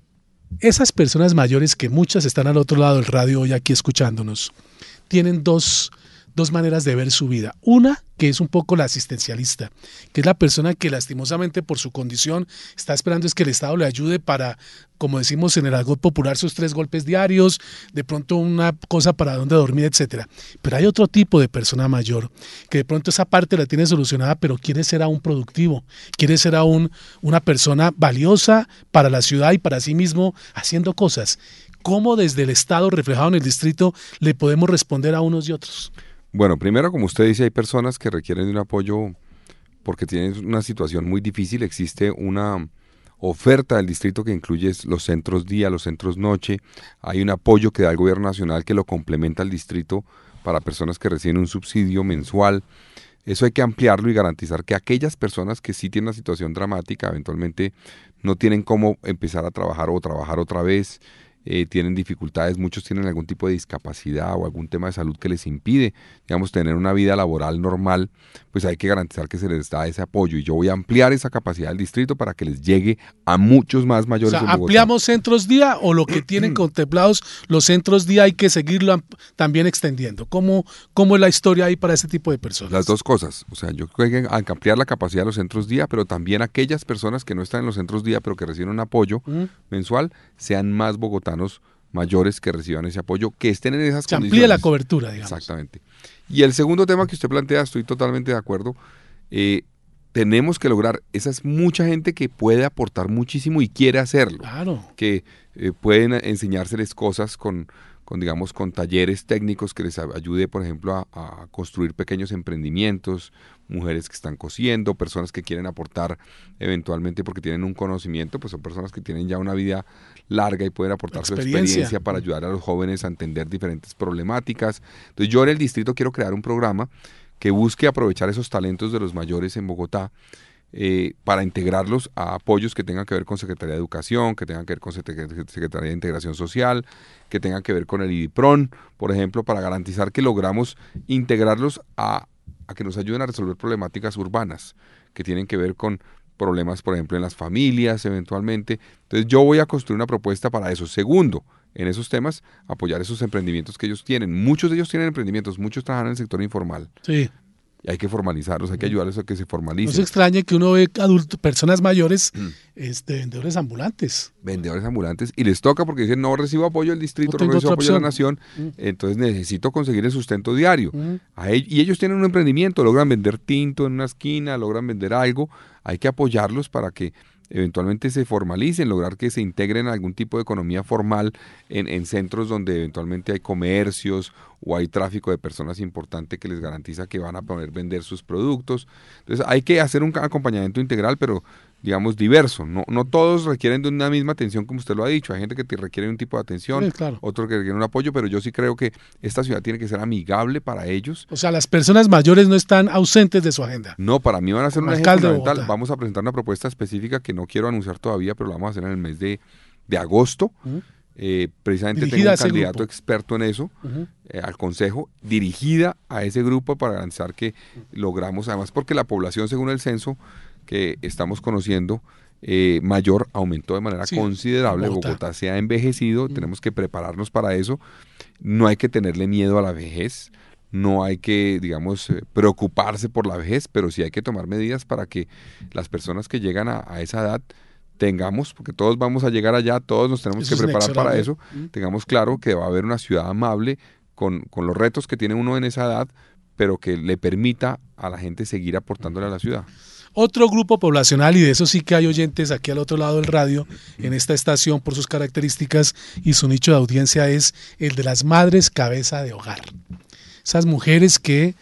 Esas personas mayores, que muchas están al otro lado del radio hoy aquí escuchándonos, tienen dos, dos maneras de ver su vida. Una, que es un poco la asistencialista, que es la persona que lastimosamente por su condición está esperando es que el Estado le ayude para, como decimos en el argot popular, sus tres golpes diarios, de pronto una cosa para dónde dormir, etcétera. Pero hay otro tipo de persona mayor, que de pronto esa parte la tiene solucionada, pero quiere ser aún productivo, quiere ser aún una persona valiosa para la ciudad y para sí mismo, haciendo cosas. ¿Cómo desde el Estado reflejado en el distrito le podemos responder a unos y otros? Bueno, primero, como usted dice, hay personas que requieren de un apoyo porque tienen una situación muy difícil. Existe una oferta del distrito que incluye los centros día, los centros noche. Hay un apoyo que da el gobierno nacional que lo complementa al distrito para personas que reciben un subsidio mensual. Eso hay que ampliarlo y garantizar que aquellas personas que sí tienen una situación dramática, eventualmente no tienen cómo empezar a trabajar o trabajar otra vez, Eh, tienen dificultades, muchos tienen algún tipo de discapacidad o algún tema de salud que les impide, digamos, tener una vida laboral normal, pues hay que garantizar que se les da ese apoyo, y yo voy a ampliar esa capacidad del distrito para que les llegue a muchos más mayores. O sea, en Bogotá. ¿ampliamos centros día o lo que tienen contemplados los centros día hay que seguirlo también extendiendo? ¿Cómo, cómo es la historia ahí para ese tipo de personas? Las dos cosas, o sea, yo creo que hay que ampliar la capacidad de los centros día, pero también aquellas personas que no están en los centros día, pero que reciben un apoyo ¿Mm? mensual, sean más bogotanos mayores que reciban ese apoyo, que estén en esas Se condiciones. amplía la cobertura, digamos. Exactamente. Y el segundo tema que usted plantea, estoy totalmente de acuerdo, eh, tenemos que lograr, esa es mucha gente que puede aportar muchísimo y quiere hacerlo. Claro. Que eh, pueden enseñárseles cosas con, con, digamos, con talleres técnicos que les ayude, por ejemplo, a, a construir pequeños emprendimientos, mujeres que están cosiendo, personas que quieren aportar eventualmente porque tienen un conocimiento, pues son personas que tienen ya una vida larga y pueden aportar experiencia. su experiencia para ayudar a los jóvenes a entender diferentes problemáticas. Entonces yo en el distrito quiero crear un programa que busque aprovechar esos talentos de los mayores en Bogotá, eh, para integrarlos a apoyos que tengan que ver con Secretaría de Educación, que tengan que ver con Secretaría de Integración Social, que tengan que ver con el IDIPRON, por ejemplo, para garantizar que logramos integrarlos a, a que nos ayuden a resolver problemáticas urbanas, que tienen que ver con problemas, por ejemplo, en las familias, eventualmente. Entonces yo voy a construir una propuesta para eso. Segundo, en esos temas, apoyar esos emprendimientos que ellos tienen. Muchos de ellos tienen emprendimientos, muchos trabajan en el sector informal. Sí. Y hay que formalizarlos, hay que ayudarles a que se formalicen. No se extrañe que uno ve adultos, personas mayores, mm. este, vendedores ambulantes. Vendedores ambulantes, y les toca porque dicen, no recibo apoyo del distrito, no, no recibo apoyo de la nación, mm. entonces necesito conseguir el sustento diario. Mm. A ellos, y ellos tienen un emprendimiento, logran vender tinto en una esquina, logran vender algo, hay que apoyarlos para que eventualmente se formalicen, lograr que se integren a algún tipo de economía formal en, en centros donde eventualmente hay comercios o hay tráfico de personas importante que les garantiza que van a poder vender sus productos. Entonces hay que hacer un acompañamiento integral, pero digamos diverso. No, no todos requieren de una misma atención como usted lo ha dicho. Hay gente que te requiere un tipo de atención, sí, claro. otros que requieren un apoyo, pero yo sí creo que esta ciudad tiene que ser amigable para ellos. O sea, las personas mayores no están ausentes de su agenda. No, para mí van a ser Como un eje alcalde fundamental. Vamos a presentar una propuesta específica que no quiero anunciar todavía, pero la vamos a hacer en el mes de, de agosto. Uh-huh. Eh, precisamente dirigida tengo un candidato grupo. experto en eso, uh-huh. eh, al consejo, dirigida a ese grupo para garantizar que logramos, además porque la población según el censo que estamos conociendo, eh, mayor aumentó de manera sí, considerable. Bogotá. Bogotá se ha envejecido, uh-huh. tenemos que prepararnos para eso, no hay que tenerle miedo a la vejez, no hay que, digamos, eh, preocuparse por la vejez, pero sí hay que tomar medidas para que las personas que llegan a, a esa edad tengamos, porque todos vamos a llegar allá, todos nos tenemos eso que preparar para eso, ¿Mm? tengamos claro que va a haber una ciudad amable con, con los retos que tiene uno en esa edad, pero que le permita a la gente seguir aportándole a la ciudad. Otro grupo poblacional, y de eso sí que hay oyentes aquí al otro lado del radio, en esta estación por sus características y su nicho de audiencia, es el de las madres cabeza de hogar. Esas mujeres que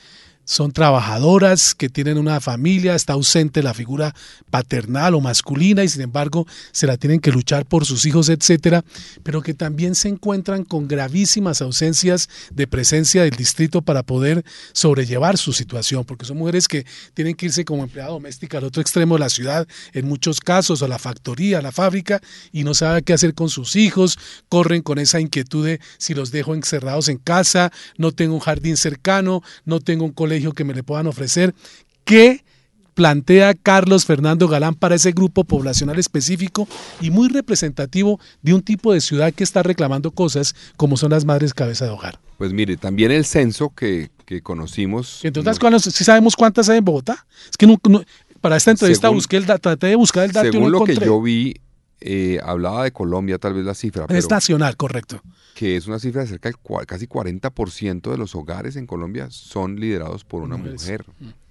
son trabajadoras que tienen una familia, está ausente la figura paternal o masculina y sin embargo se la tienen que luchar por sus hijos, etcétera, pero que también se encuentran con gravísimas ausencias de presencia del distrito para poder sobrellevar su situación, porque son mujeres que tienen que irse como empleada doméstica al otro extremo de la ciudad, en muchos casos, a la factoría, a la fábrica, y no saben qué hacer con sus hijos, corren con esa inquietud de si los dejo encerrados en casa, no tengo un jardín cercano, no tengo un colegio que me le puedan ofrecer. ¿Qué plantea Carlos Fernando Galán para ese grupo poblacional específico y muy representativo de un tipo de ciudad que está reclamando cosas como son las madres cabeza de hogar? Pues mire, también el censo que, que conocimos... Entonces, no, ¿sí sabemos cuántas hay en Bogotá? Es que no, no, para esta entrevista según, busqué el dato, traté de buscar el dato. Según y no lo encontré. que yo vi, eh, hablaba de Colombia, tal vez la cifra. Es pero, nacional, correcto. Que es una cifra de cerca del casi cuarenta por ciento de los hogares en Colombia son liderados por una Mujeres. mujer.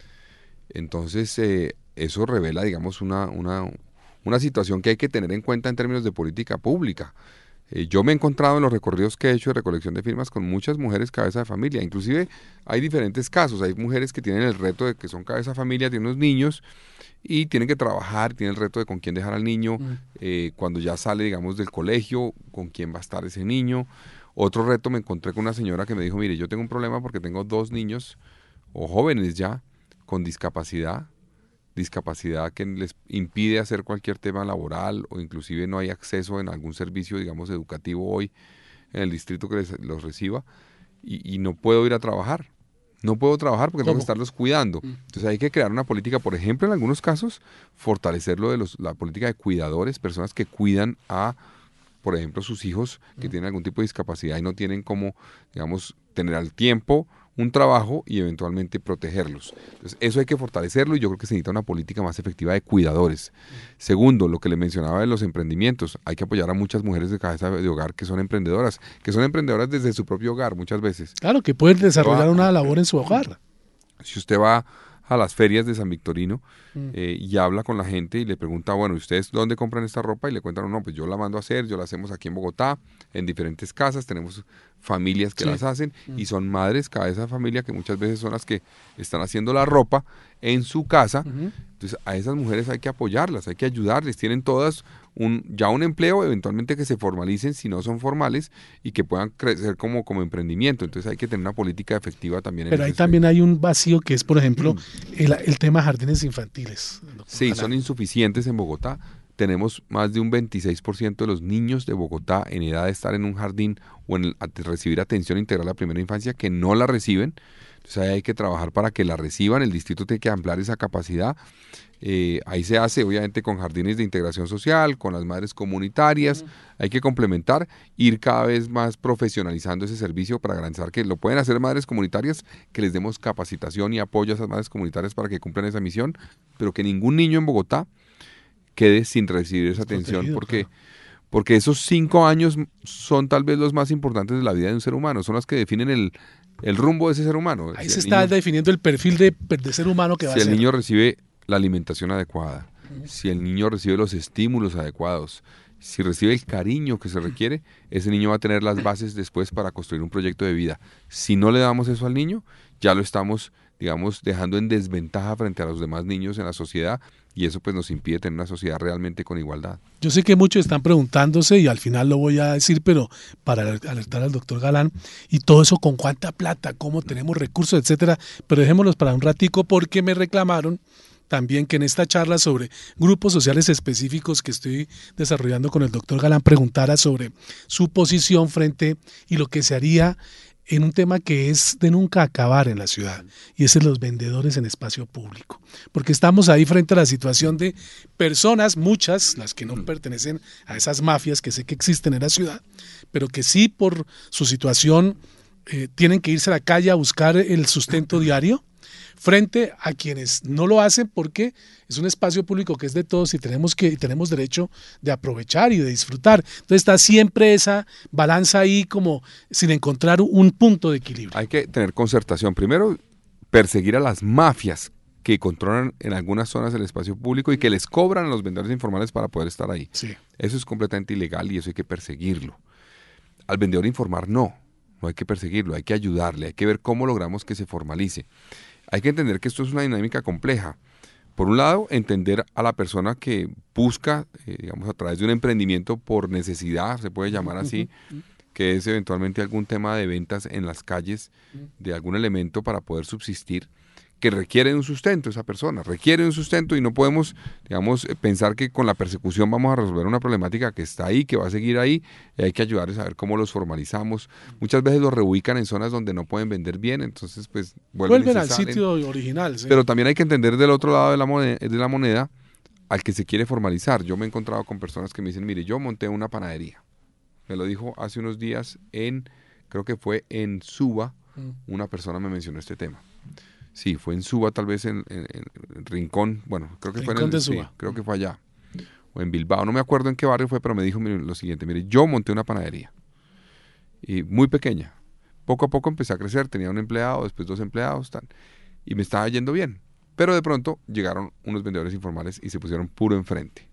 Entonces, eh, eso revela, digamos, una, una, una situación que hay que tener en cuenta en términos de política pública. Eh, yo me he encontrado en los recorridos que he hecho de recolección de firmas con muchas mujeres cabeza de familia. Inclusive hay diferentes casos. Hay mujeres que tienen el reto de que son cabeza de familia, tienen unos niños y tienen que trabajar, tienen el reto de con quién dejar al niño, mm. eh, cuando ya sale, digamos, del colegio, con quién va a estar ese niño. Otro reto, me encontré con una señora que me dijo, mire, yo tengo un problema porque tengo dos niños, o jóvenes ya, con discapacidad, discapacidad que les impide hacer cualquier tema laboral, o inclusive no hay acceso en algún servicio, digamos, educativo hoy en el distrito que les, los reciba, y, y no puedo ir a trabajar. No puedo trabajar porque ¿Cómo? tengo que estarlos cuidando. Entonces hay que crear una política, por ejemplo, en algunos casos, fortalecer lo de los, la política de cuidadores, personas que cuidan a, por ejemplo, sus hijos que tienen algún tipo de discapacidad y no tienen cómo, digamos, tener al tiempo un trabajo y eventualmente protegerlos. Entonces eso hay que fortalecerlo y yo creo que se necesita una política más efectiva de cuidadores. Segundo, lo que le mencionaba de los emprendimientos, hay que apoyar a muchas mujeres de cabeza de hogar que son emprendedoras, que son emprendedoras desde su propio hogar muchas veces. Claro, que pueden desarrollar una labor en su hogar. Si usted va a las ferias de San Victorino mm. eh, y habla con la gente y le pregunta, bueno, ¿ustedes dónde compran esta ropa? Y le cuentan, no, pues yo la mando a hacer, yo la hacemos aquí en Bogotá, en diferentes casas, tenemos familias que sí. las hacen mm. y son madres, cabeza de familia, que muchas veces son las que están haciendo la ropa en su casa. Uh-huh. Entonces a esas mujeres hay que apoyarlas, hay que ayudarles, tienen todas un, ya un empleo, eventualmente que se formalicen si no son formales y que puedan crecer como, como emprendimiento. Entonces hay que tener una política efectiva también. Pero en ahí ese también hay un vacío que es, por ejemplo, el, el tema jardines infantiles. Sí, Ojalá. son insuficientes en Bogotá. Tenemos más de un veintiséis por ciento de los niños de Bogotá en edad de estar en un jardín o en el, a recibir atención integral a la primera infancia que no la reciben. Entonces ahí hay que trabajar para que la reciban, el distrito tiene que ampliar esa capacidad. Eh, ahí se hace obviamente con jardines de integración social, con las madres comunitarias, uh-huh. hay que complementar, ir cada vez más profesionalizando ese servicio para garantizar que lo pueden hacer madres comunitarias, que les demos capacitación y apoyo a esas madres comunitarias para que cumplan esa misión, pero que ningún niño en Bogotá quede sin recibir esa atención, protegido, porque, claro. porque esos cinco años son tal vez los más importantes de la vida de un ser humano, son los que definen el, el rumbo de ese ser humano. Ahí si se está niño, definiendo el perfil de, de ser humano que va si a ser. Si el niño recibe la alimentación adecuada, uh-huh. si el niño recibe los estímulos adecuados, si recibe el cariño que se requiere, ese niño va a tener las bases después para construir un proyecto de vida. Si no le damos eso al niño, ya lo estamos, digamos, dejando en desventaja frente a los demás niños en la sociedad, y eso pues nos impide tener una sociedad realmente con igualdad. Yo sé que muchos están preguntándose y al final lo voy a decir, pero para alertar al doctor Galán, y todo eso con cuánta plata, cómo tenemos recursos, etcétera, pero dejémoslos para un ratico porque me reclamaron también que en esta charla sobre grupos sociales específicos que estoy desarrollando con el doctor Galán preguntara sobre su posición frente y lo que se haría en un tema que es de nunca acabar en la ciudad, y ese es los vendedores en espacio público, porque estamos ahí frente a la situación de personas, muchas, las que no pertenecen a esas mafias que sé que existen en la ciudad, pero que sí por su situación eh, tienen que irse a la calle a buscar el sustento diario, frente a quienes no lo hacen porque es un espacio público que es de todos y tenemos que tenemos derecho de aprovechar y de disfrutar. Entonces está siempre esa balanza ahí como sin encontrar un punto de equilibrio. Hay que tener concertación. Primero, perseguir a las mafias que controlan en algunas zonas el espacio público y que les cobran a los vendedores informales para poder estar ahí. Sí. Eso es completamente ilegal y eso hay que perseguirlo. Al vendedor informal no, no hay que perseguirlo, hay que ayudarle, hay que ver cómo logramos que se formalice. hay que entender que esto es una dinámica compleja. Por un lado, entender a la persona que busca, eh, digamos, a través de un emprendimiento por necesidad, se puede llamar así, que es eventualmente algún tema de ventas en las calles, de algún elemento para poder subsistir, que requiere un sustento esa persona, requiere un sustento y no podemos, digamos, pensar que con la persecución vamos a resolver una problemática que está ahí, que va a seguir ahí, y hay que ayudarles a ver cómo los formalizamos. Muchas veces los reubican en zonas donde no pueden vender bien, entonces pues vuelven, vuelven y se al salen. sitio original. Sí. Pero también hay que entender del otro lado de la moneda, de la moneda al que se quiere formalizar. Yo me he encontrado con personas que me dicen, mire, yo monté una panadería. Me lo dijo hace unos días en, creo que fue en Suba, mm. una persona me mencionó este tema. Sí, fue en Suba, tal vez en, en, en Rincón, bueno, creo que Rincón fue en el, de Suba. Sí, creo que fue allá, o en Bilbao, no me acuerdo en qué barrio fue, pero me dijo mire, lo siguiente, mire, yo monté una panadería, y muy pequeña, poco a poco empecé a crecer, tenía un empleado, después dos empleados, tal, y me estaba yendo bien, pero de pronto llegaron unos vendedores informales y se pusieron puro enfrente,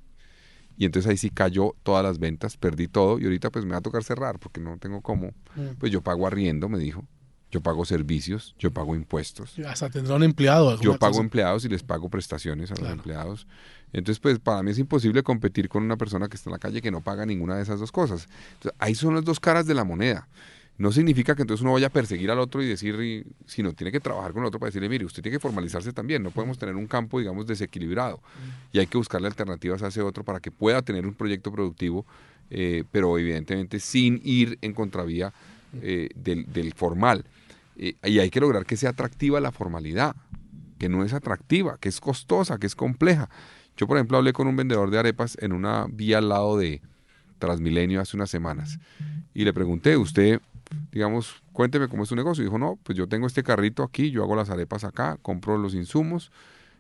y entonces ahí sí cayó todas las ventas, perdí todo, y ahorita pues me va a tocar cerrar, porque no tengo cómo, pues yo pago arriendo, me dijo, yo pago servicios, yo pago impuestos. Hasta tendrá un empleado. Yo pago cosa. empleados y les pago prestaciones a claro. los empleados. Entonces, pues para mí es imposible competir con una persona que está en la calle que no paga ninguna de esas dos cosas. Entonces, ahí son las dos caras de la moneda. No significa que entonces uno vaya a perseguir al otro y decir, y, sino tiene que trabajar con el otro para decirle, mire, usted tiene que formalizarse también. No podemos tener un campo, digamos, desequilibrado. Mm. Y hay que buscarle alternativas a ese otro para que pueda tener un proyecto productivo, eh, pero evidentemente sin ir en contravía eh, del, del formal. Eh, y hay que lograr que sea atractiva la formalidad, que no es atractiva, que es costosa, que es compleja. Yo, por ejemplo, hablé con un vendedor de arepas en una vía al lado de Transmilenio hace unas semanas y le pregunté, usted, digamos, cuénteme cómo es su negocio. Y dijo, no, pues yo tengo este carrito aquí, yo hago las arepas acá, compro los insumos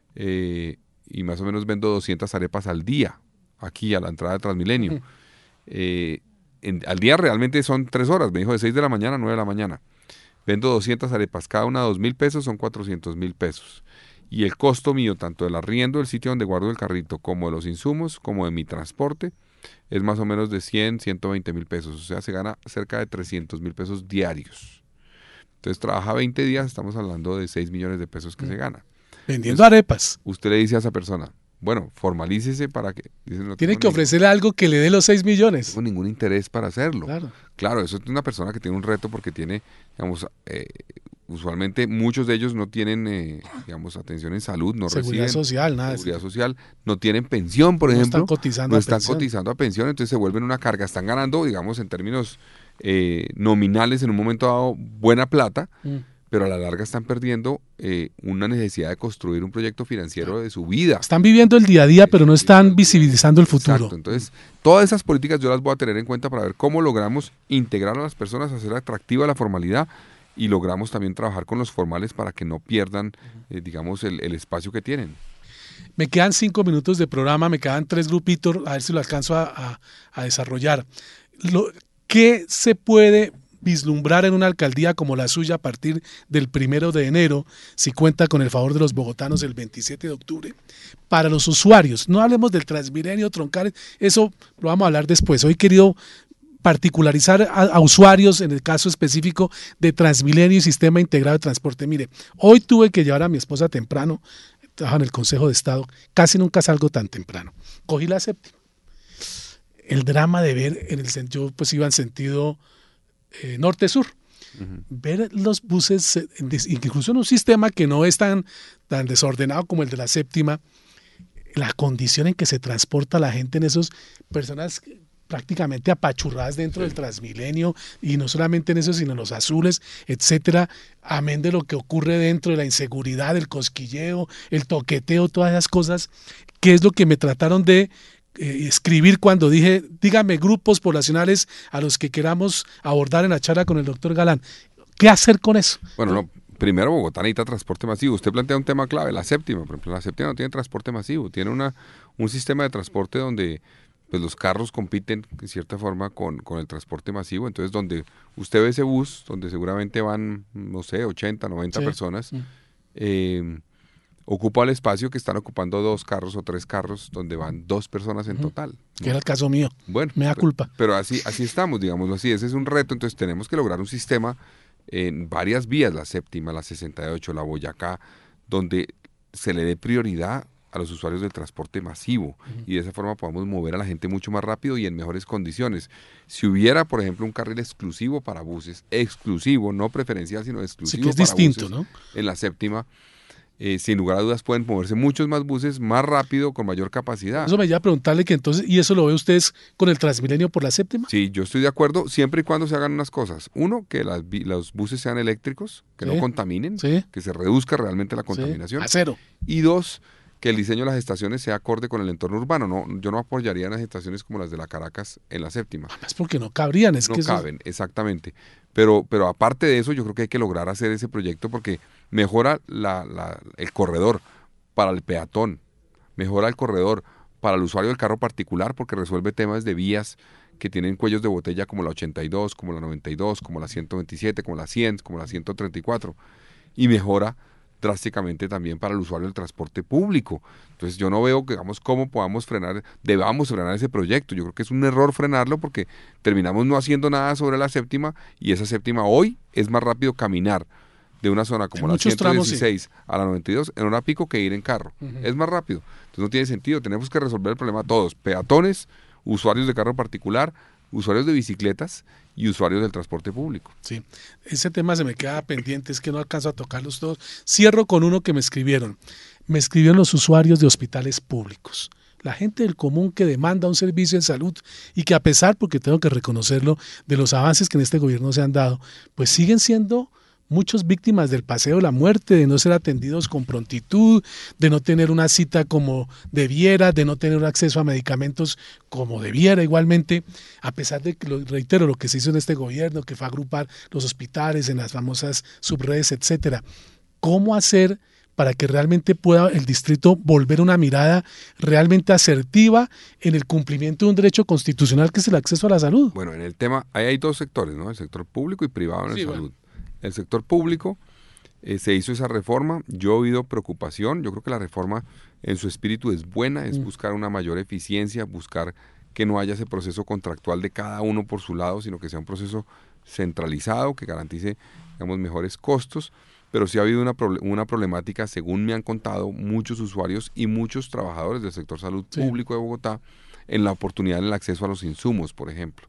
eh, y más o menos vendo doscientas arepas al día, aquí a la entrada de Transmilenio. Eh, en, al día realmente son tres horas, me dijo, de seis de la mañana a nueve de la mañana. Vendo doscientas arepas, cada una dos mil pesos, son cuatrocientos mil pesos. Y el costo mío, tanto del arriendo del sitio donde guardo el carrito, como de los insumos, como de mi transporte, es más o menos de cien, ciento veinte mil pesos. O sea, se gana cerca de trescientos mil pesos diarios. Entonces, trabaja veinte días, estamos hablando de seis millones de pesos que mm. se gana. Vendiendo Entonces, arepas. Usted le dice a esa persona, bueno, formalícese para que... Dice, no tiene que ofrecerle ningún, algo que le dé los seis millones. No tengo ningún interés para hacerlo. Claro. Claro, eso es una persona que tiene un reto porque tiene, digamos, eh, usualmente muchos de ellos no tienen, eh, digamos, atención en salud, no seguridad reciben social, nada. Seguridad social, no tienen pensión, por no ejemplo. Están cotizando no a están pensión. cotizando a pensión, entonces se vuelven una carga. Están ganando, digamos, en términos eh, nominales en un momento dado buena plata, mm. pero a la larga están perdiendo eh, una necesidad de construir un proyecto financiero de su vida. Están viviendo el día a día, pero no están visibilizando el futuro. Exacto. Entonces, todas esas políticas yo las voy a tener en cuenta para ver cómo logramos integrar a las personas, hacer atractiva la formalidad y logramos también trabajar con los formales para que no pierdan, eh, digamos, el, el espacio que tienen. Me quedan cinco minutos de programa, me quedan tres grupitos, a ver si lo alcanzo a, a, a desarrollar. Lo, ¿Qué se puede vislumbrar en una alcaldía como la suya a partir del primero de enero, si cuenta con el favor de los bogotanos el veintisiete de octubre, para los usuarios? No hablemos del Transmilenio, troncales, eso lo vamos a hablar después. Hoy he querido particularizar a, a usuarios, en el caso específico de Transmilenio y Sistema Integrado de Transporte. Mire, hoy tuve que llevar a mi esposa temprano, trabajo en el Consejo de Estado, casi nunca salgo tan temprano. Cogí la séptima. El drama de ver, en el yo pues iba en sentido eh, norte-sur, uh-huh. ver los buses, eh, incluso en un sistema que no es tan, tan desordenado como el de la séptima, la condición en que se transporta la gente en esos personas prácticamente apachurradas dentro sí. del Transmilenio, y no solamente en eso, sino en los azules, etcétera, amén de lo que ocurre dentro de la inseguridad, el cosquilleo, el toqueteo, todas esas cosas, que es lo que me trataron de eh, escribir cuando dije, dígame grupos poblacionales a los que queramos abordar en la charla con el doctor Galán. ¿Qué hacer con eso? Bueno, no, primero Bogotá necesita transporte masivo. Usted plantea un tema clave, la séptima, por ejemplo, la séptima no tiene transporte masivo, tiene una un sistema de transporte donde pues los carros compiten de cierta forma con, con el transporte masivo, entonces donde usted ve ese bus, donde seguramente van, no sé, ochenta, noventa sí. personas, mm. eh, ocupa el espacio que están ocupando dos carros o tres carros, donde van dos personas en mm. total. Que ¿no? era el caso mío, bueno, me da pero, culpa. Pero así, así estamos, digámoslo así, ese es un reto, entonces tenemos que lograr un sistema en varias vías, la séptima, la sesenta y ocho, la Boyacá, donde se le dé prioridad a los usuarios del transporte masivo uh-huh. y de esa forma podamos mover a la gente mucho más rápido y en mejores condiciones. Si hubiera, por ejemplo, un carril exclusivo para buses, exclusivo, no preferencial, sino exclusivo sí, que es para distinto, buses, ¿no? En la séptima, eh, sin lugar a dudas pueden moverse muchos más buses, más rápido, con mayor capacidad. Eso me iba a preguntarle que entonces, ¿y eso lo ve ustedes con el Transmilenio por la séptima? Sí, yo estoy de acuerdo, siempre y cuando se hagan unas cosas. Uno, que las, los buses sean eléctricos, que sí. no contaminen, sí. que se reduzca realmente la contaminación. Sí. A cero. Y dos, que el diseño de las estaciones sea acorde con el entorno urbano. No, yo no apoyaría en las estaciones como las de la Caracas en la séptima. Es porque no cabrían. Es no que caben, eso... exactamente. Pero, pero aparte de eso, yo creo que hay que lograr hacer ese proyecto porque mejora la, la, el corredor para el peatón, mejora el corredor para el usuario del carro particular porque resuelve temas de vías que tienen cuellos de botella como la ochenta y dos, como la noventa y dos, como la ciento veintisiete, como la cien, como la ciento treinta y cuatro. Y mejora drásticamente también para el usuario del transporte público. Entonces yo no veo, digamos, cómo podamos frenar, debamos frenar ese proyecto. Yo creo que es un error frenarlo porque terminamos no haciendo nada sobre la séptima y esa séptima hoy es más rápido caminar de una zona como la ciento dieciséis tramos, sí. a la noventa y dos en hora pico que ir en carro. Uh-huh. Es más rápido. Entonces no tiene sentido. Tenemos que resolver el problema todos. Peatones, usuarios de carro particular, usuarios de bicicletas y usuarios del transporte público. Sí, ese tema se me queda pendiente, es que no alcanzo a tocarlos todos. Cierro con uno que me escribieron. Me escribieron los usuarios de hospitales públicos. La gente del común que demanda un servicio en salud y que a pesar, porque tengo que reconocerlo, de los avances que en este gobierno se han dado, pues siguen siendo muchos víctimas del paseo de la muerte, de no ser atendidos con prontitud, de no tener una cita como debiera, de no tener acceso a medicamentos como debiera igualmente, a pesar de que, lo, reitero, lo que se hizo en este gobierno, que fue agrupar los hospitales en las famosas subredes, etcétera. ¿Cómo hacer para que realmente pueda el distrito volver una mirada realmente asertiva en el cumplimiento de un derecho constitucional que es el acceso a la salud? Bueno, en el tema, ahí hay dos sectores, ¿no? El sector público y privado en sí, la salud. Bueno. El sector público, eh, se hizo esa reforma, yo he oído preocupación, yo creo que la reforma en su espíritu es buena, es mm. buscar una mayor eficiencia, buscar que no haya ese proceso contractual de cada uno por su lado, sino que sea un proceso centralizado, que garantice, digamos, mejores costos, pero sí ha habido una, una problemática, según me han contado muchos usuarios y muchos trabajadores del sector salud sí. público de Bogotá, en la oportunidad del acceso a los insumos, por ejemplo.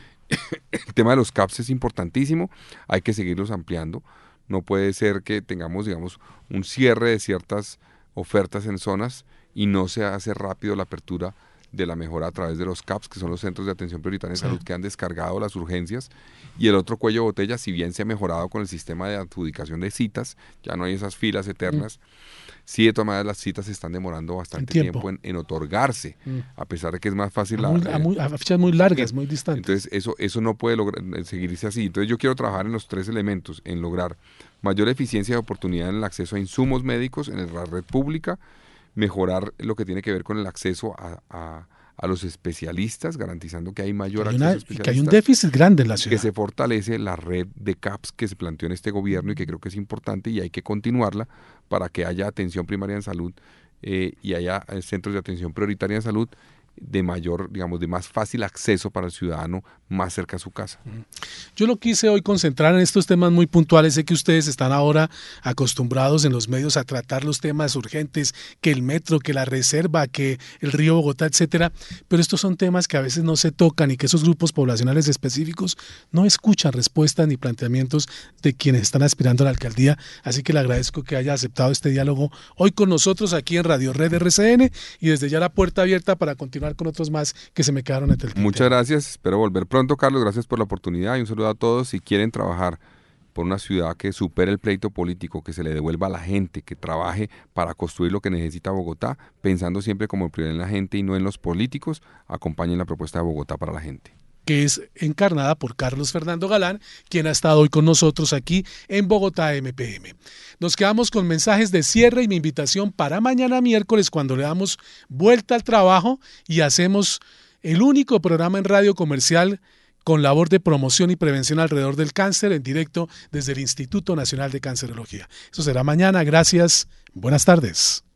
El tema de los C A P S es importantísimo, hay que seguirlos ampliando. No puede ser que tengamos, digamos, un cierre de ciertas ofertas en zonas y no se hace rápido la apertura de la mejora a través de los C A P S, que son los Centros de Atención Prioritaria en sí. Salud, que han descargado las urgencias. Y el otro cuello de botella, si bien se ha mejorado con el sistema de adjudicación de citas, ya no hay esas filas eternas, mm. sí, de todas maneras las citas se están demorando bastante tiempo, tiempo en, en otorgarse, mm. a pesar de que es más fácil. A, muy, la, a, muy, a fechas muy largas, muy distantes. Entonces eso, eso no puede lograr, seguirse así. Entonces yo quiero trabajar en los tres elementos, en lograr mayor eficiencia de oportunidad en el acceso a insumos médicos en la red pública, mejorar lo que tiene que ver con el acceso a, a a los especialistas, garantizando que hay mayor hay acceso una, a especialistas. Que hay un déficit grande en la ciudad. Que se fortalece la red de C A P S que se planteó en este gobierno y que creo que es importante y hay que continuarla para que haya atención primaria en salud eh, y haya eh, centros de atención prioritaria en salud de mayor, digamos, de más fácil acceso para el ciudadano más cerca a su casa. Yo lo quise hoy concentrar en estos temas muy puntuales. Sé que ustedes están ahora acostumbrados en los medios a tratar los temas urgentes, que el metro, que la reserva, que el río Bogotá, etcétera, pero estos son temas que a veces no se tocan y que esos grupos poblacionales específicos no escuchan respuestas ni planteamientos de quienes están aspirando a la alcaldía. Así que le agradezco que haya aceptado este diálogo hoy con nosotros aquí en Radio Red R C N y desde ya la puerta abierta para continuar con otros más que se me quedaron entre el tintero. Muchas gracias, espero volver pronto, Carlos, gracias por la oportunidad y un saludo a todos. Si quieren trabajar por una ciudad que supere el pleito político, que se le devuelva a la gente, que trabaje para construir lo que necesita Bogotá, pensando siempre como prioridad en la gente y no en los políticos, acompañen la propuesta de Bogotá para la gente, que es encarnada por Carlos Fernando Galán, quien ha estado hoy con nosotros aquí en Bogotá M P M. Nos quedamos con mensajes de cierre y mi invitación para mañana miércoles, cuando le damos vuelta al trabajo y hacemos el único programa en radio comercial con labor de promoción y prevención alrededor del cáncer en directo desde el Instituto Nacional de Cancerología. Eso será mañana. Gracias. Buenas tardes.